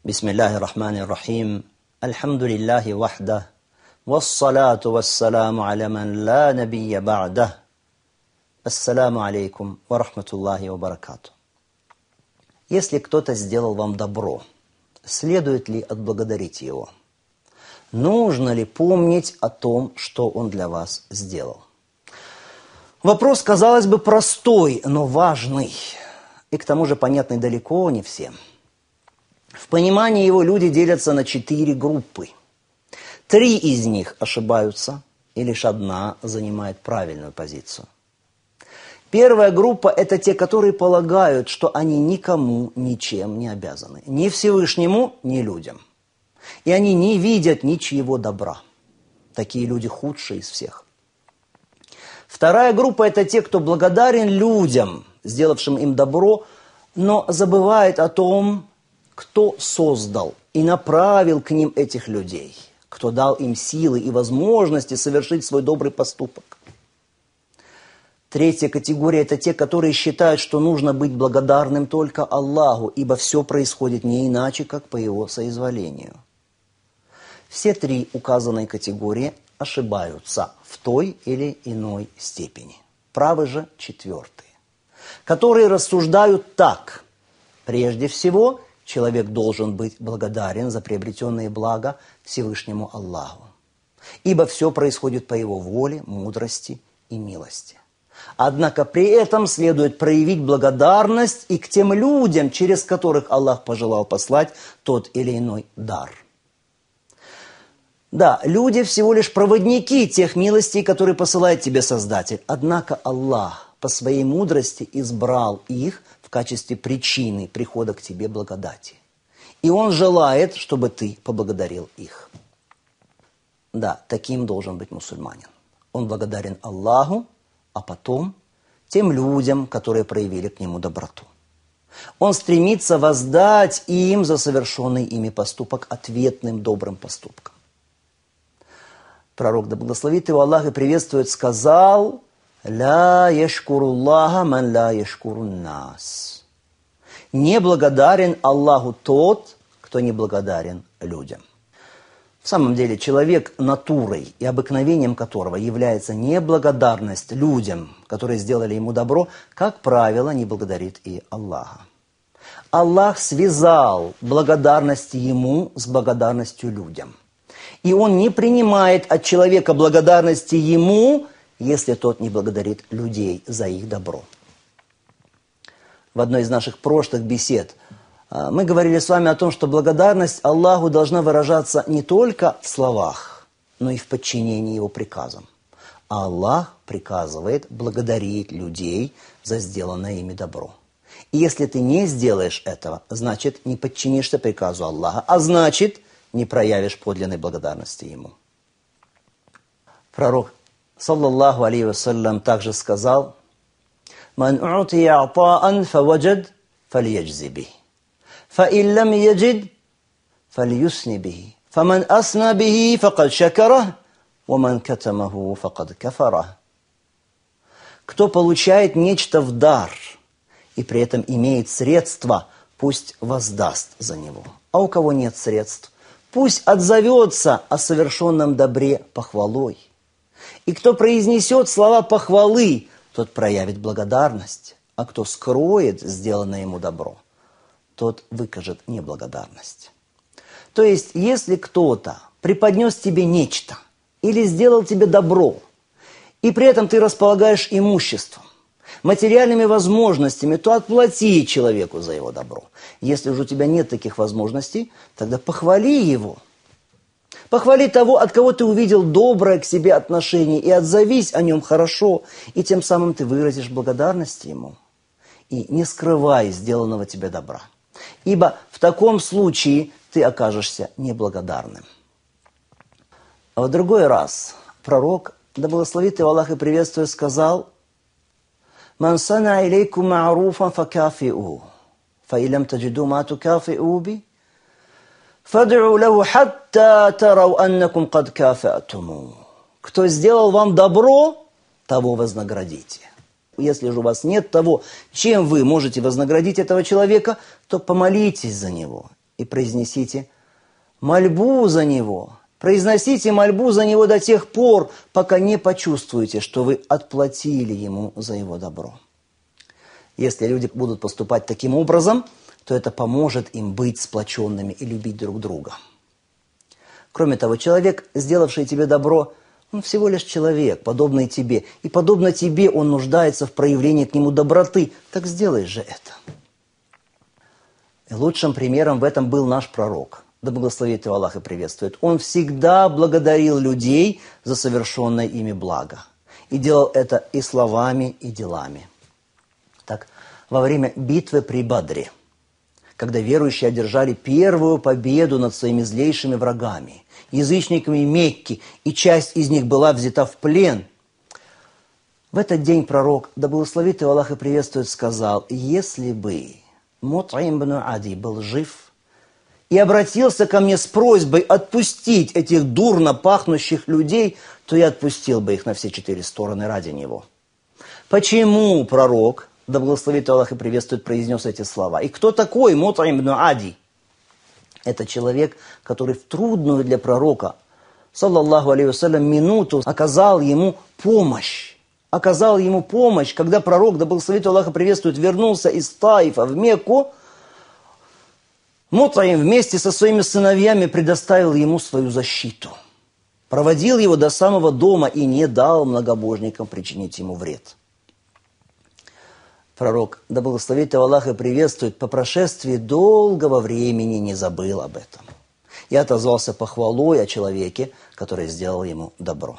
Бисмиллахи рахмани рахим. Альхамдулиллахи вахда. Вассалату вассаламу аля ман ла набия ба'да. Ассаламу алейкум ва рахматуллахи ва баракату. Если кто-то сделал вам добро, следует ли отблагодарить его? Нужно ли помнить о том, что он для вас сделал? Вопрос, казалось бы, простой, но важный. И к тому же понятный далеко не всем. В понимании его люди делятся на 4 группы. 3 из них ошибаются, и лишь одна занимает правильную позицию. Первая группа – это те, которые полагают, что они никому ничем не обязаны. Ни Всевышнему, ни людям. И они не видят ничьего добра. Такие люди худшие из всех. Вторая группа – это те, кто благодарен людям, сделавшим им добро, но забывает о том, кто создал и направил к ним этих людей, кто дал им силы и возможности совершить свой добрый поступок. Третья категория – это те, которые считают, что нужно быть благодарным только Аллаху, ибо все происходит не иначе, как по Его соизволению. Все 3 указанные категории ошибаются в той или иной степени. Правы же 4, которые рассуждают так. Прежде всего, человек должен быть благодарен за приобретенные блага Всевышнему Аллаху, ибо все происходит по Его воле, мудрости и милости. Однако при этом следует проявить благодарность и к тем людям, через которых Аллах пожелал послать тот или иной дар. Да, люди всего лишь проводники тех милостей, которые посылает тебе Создатель. Однако Аллах по своей мудрости избрал их в качестве причины прихода к тебе благодати. И Он желает, чтобы ты поблагодарил их. Да, таким должен быть мусульманин. Он благодарен Аллаху, а потом тем людям, которые проявили к нему доброту. Он стремится воздать им за совершенный ими поступок ответным добрым поступком. Пророк, да благословит его Аллах и приветствует, сказал: «Ла яшкуруллаха ман ла яшкурун нас». Не благодарен Аллаху тот, кто не благодарен людям. В самом деле, человек натурой и обыкновением которого является неблагодарность людям, которые сделали ему добро, как правило, не благодарит и Аллаха. Аллах связал благодарность ему с благодарностью людям. И Он не принимает от человека благодарности ему, если тот не благодарит людей за их добро. В одной из наших прошлых бесед мы говорили с вами о том, что благодарность Аллаху должна выражаться не только в словах, но и в подчинении Его приказам. А Аллах приказывает благодарить людей за сделанное ими добро. И если ты не сделаешь этого, значит, не подчинишься приказу Аллаха, а значит, не проявишь подлинной благодарности Ему. Пророк, саллаллаху алейхи вассалям, также сказал: «Ман у'тия ата'ан фаваджад фальяджзи бих. فإن لم يجد فليثن به فمن أثنى به فقد شكره ومن كتمه فقد كفره». Кто получает нечто в дар и при этом имеет средства, пусть воздаст за него. А у кого нет средств, пусть отзовется о совершенном добре похвалой. И кто произнесет слова похвалы, тот проявит благодарность, а кто скроет сделанное ему добро, тот выкажет неблагодарность. То есть, если кто-то преподнес тебе нечто или сделал тебе добро, и при этом ты располагаешь имуществом, материальными возможностями, то отплати человеку за его добро. Если же у тебя нет таких возможностей, тогда похвали его. Похвали того, от кого ты увидел доброе к себе отношение, и отзовись о нем хорошо, и тем самым ты выразишь благодарность ему. И не скрывай сделанного тебе добра. Ибо в таком случае ты окажешься неблагодарным. А в другой раз пророк, да благословит его Аллах и приветствует, сказал: «Ман сана илейкум ма'руфан факафи'у, фаилям таджиду ма тукафи'у би, фад'у лаху хатта тарау аннакум кад кафа'туму». Кто сделал вам добро, того вознаградите. Если же у вас нет того, чем вы можете вознаградить этого человека, то помолитесь за него и произнесите мольбу за него. Произносите мольбу за него до тех пор, пока не почувствуете, что вы отплатили ему за его добро. Если люди будут поступать таким образом, то это поможет им быть сплоченными и любить друг друга. Кроме того, человек, сделавший тебе добро, он всего лишь человек, подобный тебе. И подобно тебе он нуждается в проявлении к нему доброты. Так сделай же это. И лучшим примером в этом был наш пророк. Да благословит его Аллах и приветствует. Он всегда благодарил людей за совершенное ими благо. И делал это и словами, и делами. Так, во время битвы при Бадре, когда верующие одержали первую победу над своими злейшими врагами, язычниками Мекки, и часть из них была взята в плен, в этот день пророк, да благословит его Аллах и приветствует, сказал: если бы Мут'им ибн Ади был жив и обратился ко мне с просьбой отпустить этих дурно пахнущих людей, то я отпустил бы их на все 4 стороны ради него. Почему пророк, да благословит Аллах и приветствует, произнес эти слова? И кто такой Мут'им ибн Ади? Это человек, который в трудную для пророка, саллаллаху алейхи вассалям, минуту оказал ему помощь. Оказал ему помощь, когда пророк, да благословит Аллах и приветствует, вернулся из Таифа в Мекку. Мут'им вместе со своими сыновьями предоставил ему свою защиту. Проводил его до самого дома и не дал многобожникам причинить ему вред. Пророк, да благословит его Аллах и приветствует, по прошествии долгого времени не забыл об этом. И отозвался похвалой о человеке, который сделал ему добро.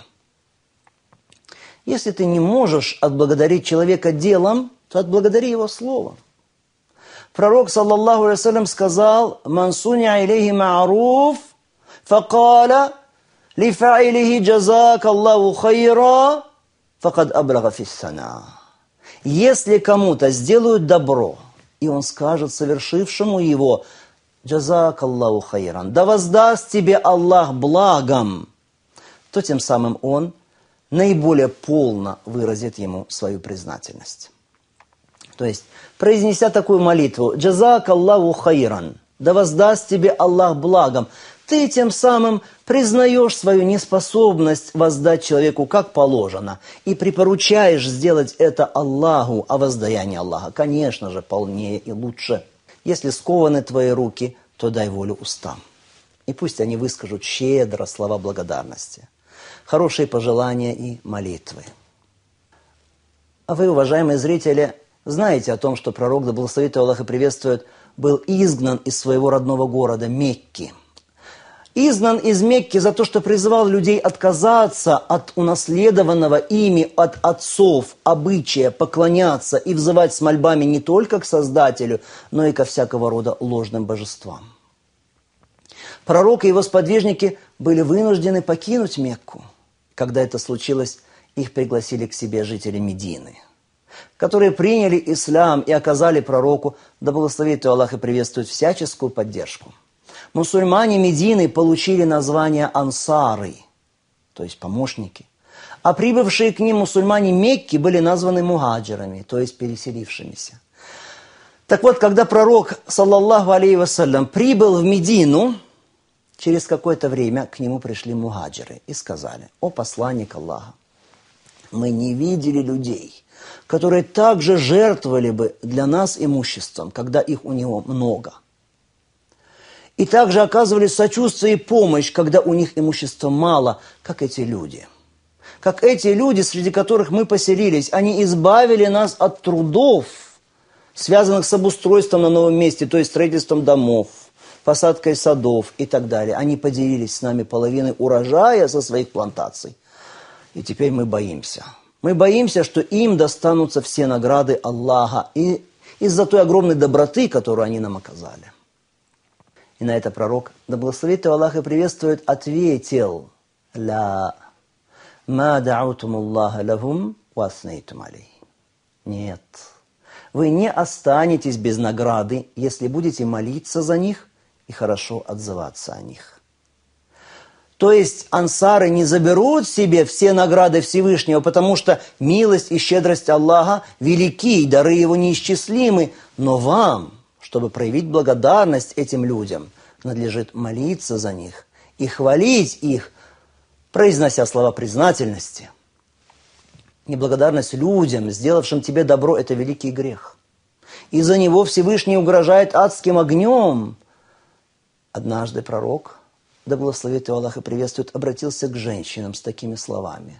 Если ты не можешь отблагодарить человека делом, то отблагодари его словом. Пророк, саллаллаху алейхи вассалям, сказал: «Ман суня илейхи ма'руф, факаля лифа'илихи джазак Аллаху хайра, факад аблага фиссана». Если кому-то сделают добро, и он скажет совершившему его: «Джазак Аллаху хайран», да воздаст тебе Аллах благом, то тем самым он наиболее полно выразит ему свою признательность. То есть, произнеся такую молитву: «Джазак Аллаху хайран», да воздаст тебе Аллах благом, ты тем самым признаешь свою неспособность воздать человеку как положено и припоручаешь сделать это Аллаху, а воздаяние Аллаха, конечно же, полнее и лучше. Если скованы твои руки, то дай волю устам. И пусть они выскажут щедро слова благодарности, хорошие пожелания и молитвы. А вы, уважаемые зрители, знаете о том, что пророк, да благословит его Аллах и приветствует, был изгнан из своего родного города Мекки. Изгнан из Мекки за то, что призывал людей отказаться от унаследованного ими от отцов обычая поклоняться и взывать с мольбами не только к Создателю, но и ко всякого рода ложным божествам. Пророк и его сподвижники были вынуждены покинуть Мекку. Когда это случилось, их пригласили к себе жители Медины, которые приняли ислам и оказали пророку, да благословит его Аллах и приветствует, всяческую поддержку. Мусульмане Медины получили название ансары, то есть помощники. А прибывшие к ним мусульмане Мекки были названы мухаджирами, то есть переселившимися. Так вот, когда пророк, саллаллаху алейхи вассалям, прибыл в Медину, через какое-то время к нему пришли мухаджиры и сказали: «О посланник Аллаха, мы не видели людей, которые также жертвовали бы для нас имуществом, когда их у него много. И также оказывали сочувствие и помощь, когда у них имущества мало, как эти люди. Как эти люди, среди которых мы поселились, они избавили нас от трудов, связанных с обустройством на новом месте, то есть строительством домов, посадкой садов и так далее. Они поделились с нами половиной урожая со своих плантаций. И теперь мы боимся. Мы боимся, что им достанутся все награды Аллаха и из-за той огромной доброты, которую они нам оказали». И на это пророк, да благословит его Аллах и приветствует, ответил: «Ля ма да'утум Аллаха лахум ва аснейтум алейх». Нет, вы не останетесь без награды, если будете молиться за них и хорошо отзываться о них. То есть ансары не заберут себе все награды Всевышнего, потому что милость и щедрость Аллаха велики, дары Его неисчислимы, но вам, чтобы проявить благодарность этим людям, надлежит молиться за них и хвалить их, произнося слова признательности. Неблагодарность людям, сделавшим тебе добро, это великий грех. И за него Всевышний угрожает адским огнем. Однажды пророк, да благословит его Аллах и приветствует, обратился к женщинам с такими словами.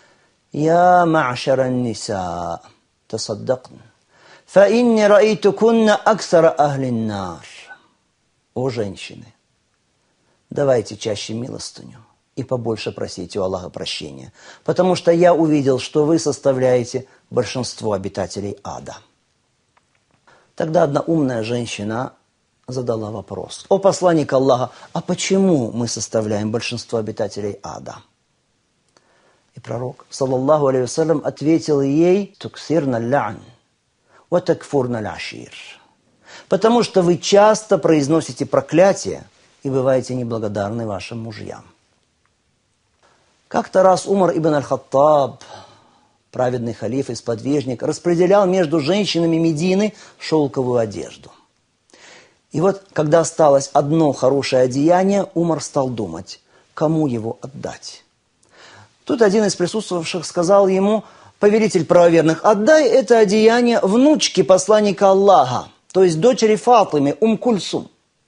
«Я ма'шаран ниса, тасаддакн, фа инни раитукунна аксара ахлин нар». О женщины, давайте чаще милостыню и побольше просите у Аллаха прощения, потому что я увидел, что вы составляете большинство обитателей ада. Тогда одна умная женщина задала вопрос. О посланник Аллаха, а почему мы составляем большинство обитателей ада? И пророк, саллаллаху алейхи вассалям, ответил ей, «Туксирна ля'н, ва такфурна ля'шир». Потому что вы часто произносите проклятия и бываете неблагодарны вашим мужьям. Как-то раз Умар ибн аль-Хаттаб, праведный халиф и сподвижник, распределял между женщинами Медины шелковую одежду. И вот, когда осталось одно хорошее одеяние, Умар стал думать, кому его отдать. Тут один из присутствовавших сказал ему, повелитель правоверных, отдай это одеяние внучке посланника Аллаха, то есть дочери Фатимы, Кульсум.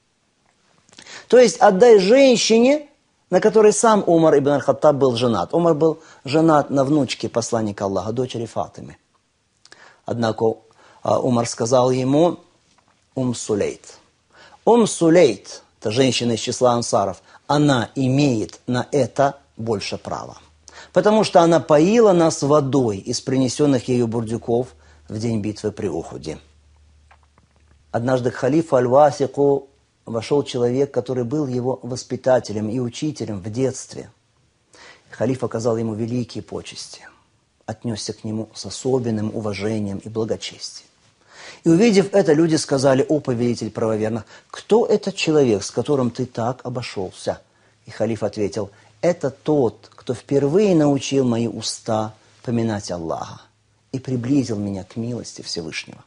То есть отдай женщине, на которой сам Умар ибн аль-Хаттаб был женат. Умар был женат на внучке посланника Аллаха, дочери Фатимы. Однако Умар сказал ему Сулейт. Сулейт, это женщина из числа ансаров, она имеет на это больше права. Потому что она поила нас водой из принесенных ею бурдюков в день битвы при Ухуде. Однажды к халифу Аль-Васику вошел человек, который был его воспитателем и учителем в детстве. Халиф оказал ему великие почести, отнесся к нему с особенным уважением и благочестием. И увидев это, люди сказали, о повелитель правоверных, кто этот человек, с которым ты так обошелся? И халиф ответил, это тот, кто впервые научил мои уста поминать Аллаха и приблизил меня к милости Всевышнего.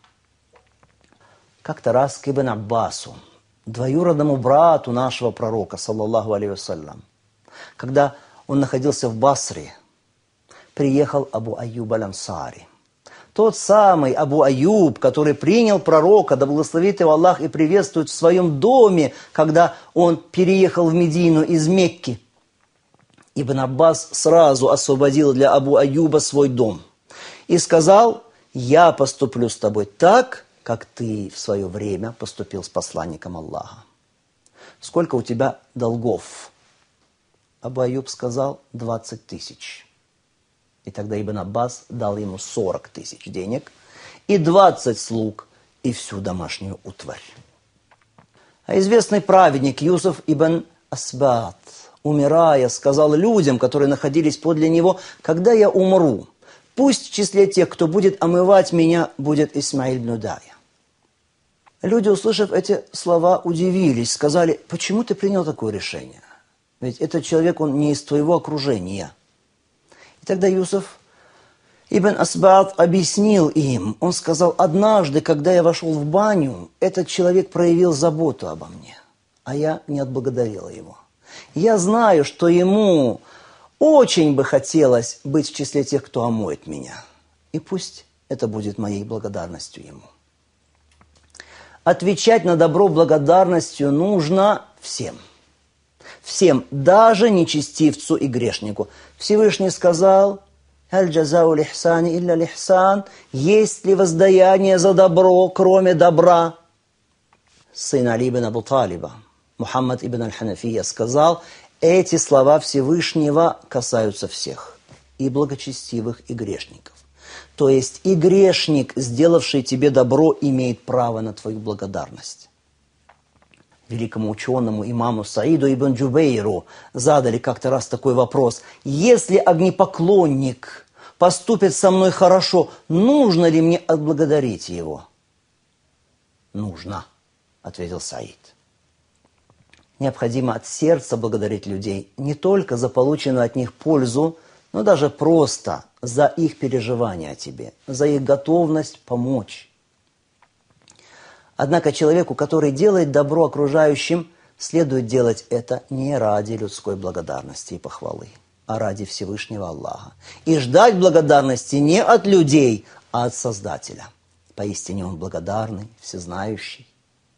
Как-то раз к Ибн Аббасу, двоюродному брату нашего пророка, саллаллаху алейхи вассалям, когда он находился в Басре, приехал Абу Аюб аль-Ансари. Тот самый Абу Аюб, который принял пророка, да благословит его Аллах и приветствует в своем доме, когда он переехал в Медину из Мекки. Ибн Аббас сразу освободил для Абу Аюба свой дом и сказал, я поступлю с тобой так, как ты в свое время поступил с посланником Аллаха. Сколько у тебя долгов? Абу Аюб сказал, 20 тысяч. И тогда Ибн Аббас дал ему 40 тысяч денег, и 20 слуг, и всю домашнюю утварь. А известный праведник Юсуф ибн Асбат, умирая, сказал людям, которые находились подле него, когда я умру, пусть в числе тех, кто будет омывать меня, будет Исмаиль ибн Удая. Люди, услышав эти слова, удивились, сказали, почему ты принял такое решение? Ведь этот человек, он не из твоего окружения. И тогда Юсуф ибн Асбат объяснил им, он сказал, однажды, когда я вошел в баню, этот человек проявил заботу обо мне, а я не отблагодарила его. Я знаю, что ему очень бы хотелось быть в числе тех, кто омоет меня. И пусть это будет моей благодарностью ему. Отвечать на добро благодарностью нужно всем. Всем, даже нечестивцу и грешнику. Всевышний сказал, «Аль джазау лихсани илля лихсан», есть ли воздаяние за добро, кроме добра? Сын Али ибн Абу Талиба, Мухаммад ибн аль-Ханафия, сказал, эти слова Всевышнего касаются всех, и благочестивых, и грешников. То есть и грешник, сделавший тебе добро, имеет право на твою благодарность. Великому ученому имаму Саиду ибн Джубейру задали как-то раз такой вопрос. Если огнепоклонник поступит со мной хорошо, нужно ли мне отблагодарить его? Нужно, ответил Саид. Необходимо от сердца благодарить людей не только за полученную от них пользу, но даже просто за их переживания о тебе, за их готовность помочь. Однако человеку, который делает добро окружающим, следует делать это не ради людской благодарности и похвалы, а ради Всевышнего Аллаха. И ждать благодарности не от людей, а от Создателя. Поистине Он благодарный, всезнающий.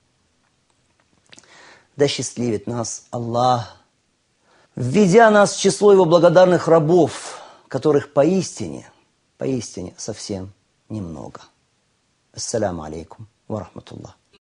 Да счастливит нас Аллах, введя нас в число Его благодарных рабов, которых поистине совсем немного. Ассаляму алейкум ва рахматуллах.